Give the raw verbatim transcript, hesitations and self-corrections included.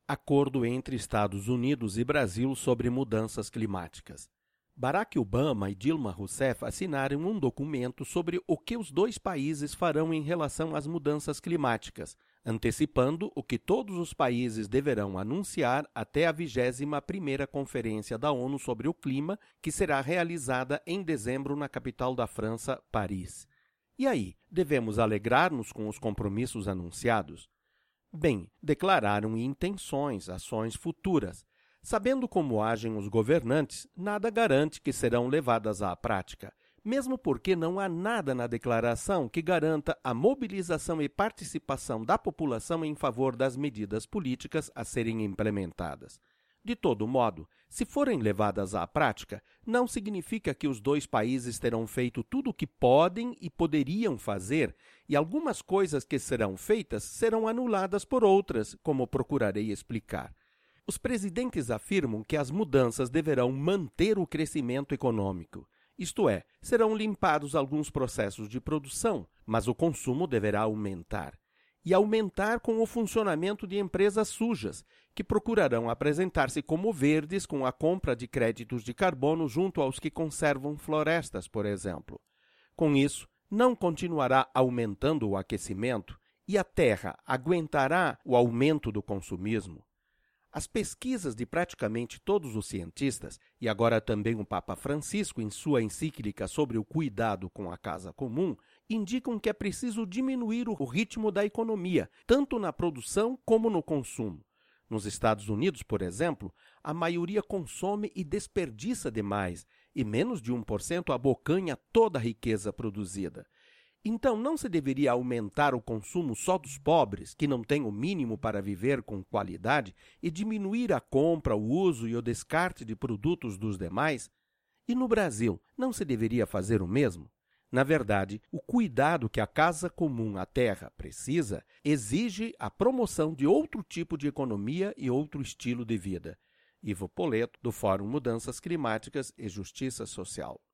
Acordo entre Estados Unidos e Brasil sobre mudanças climáticas. Barack Obama e Dilma Rousseff assinaram um documento sobre o que os dois países farão em relação às mudanças climáticas, antecipando o que todos os países deverão anunciar até a vigésima primeira Conferência da ONU sobre o Clima, que será realizada em dezembro na capital da França, Paris. E aí, devemos alegrar-nos com os compromissos anunciados? Bem, declararam intenções, ações futuras. Sabendo como agem os governantes, nada garante que serão levadas à prática, mesmo porque não há nada na declaração que garanta a mobilização e participação da população em favor das medidas políticas a serem implementadas. De todo modo, se forem levadas à prática, não significa que os dois países terão feito tudo o que podem e poderiam fazer, e algumas coisas que serão feitas serão anuladas por outras, como procurarei explicar. Os presidentes afirmam que as mudanças deverão manter o crescimento econômico. Isto é, serão limpados alguns processos de produção, mas o consumo deverá aumentar. E aumentar com o funcionamento de empresas sujas, que procurarão apresentar-se como verdes com a compra de créditos de carbono junto aos que conservam florestas, por exemplo. Com isso, não continuará aumentando o aquecimento e a Terra aguentará o aumento do consumismo. As pesquisas de praticamente todos os cientistas, e agora também o Papa Francisco em sua encíclica sobre o cuidado com a casa comum, indicam que é preciso diminuir o ritmo da economia, tanto na produção como no consumo. Nos Estados Unidos, por exemplo, a maioria consome e desperdiça demais, e menos de um por cento abocanha toda a riqueza produzida. Então, não se deveria aumentar o consumo só dos pobres, que não têm o mínimo para viver com qualidade, e diminuir a compra, o uso e o descarte de produtos dos demais? E no Brasil, não se deveria fazer o mesmo? Na verdade, o cuidado que a casa comum, a terra, precisa, exige a promoção de outro tipo de economia e outro estilo de vida. Ivo Poleto, do Fórum Mudanças Climáticas e Justiça Social.